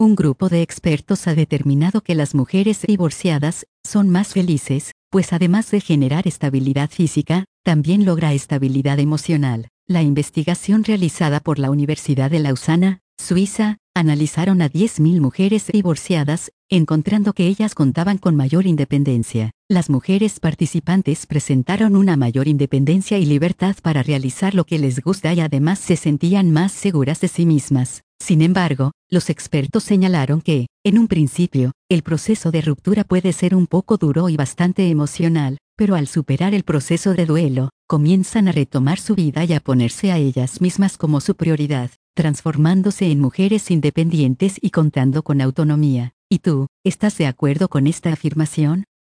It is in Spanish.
Un grupo de expertos ha determinado que las mujeres divorciadas son más felices, pues además de generar estabilidad física, también logra estabilidad emocional. La investigación realizada por la Universidad de Lausana, Suiza, analizaron a 10.000 mujeres divorciadas, encontrando que ellas contaban con mayor independencia. Las mujeres participantes presentaron una mayor independencia y libertad para realizar lo que les gusta y además se sentían más seguras de sí mismas. Sin embargo, los expertos señalaron que, en un principio, el proceso de ruptura puede ser un poco duro y bastante emocional, pero al superar el proceso de duelo, comienzan a retomar su vida y a ponerse a ellas mismas como su prioridad, transformándose en mujeres independientes y contando con autonomía. ¿Y tú, estás de acuerdo con esta afirmación?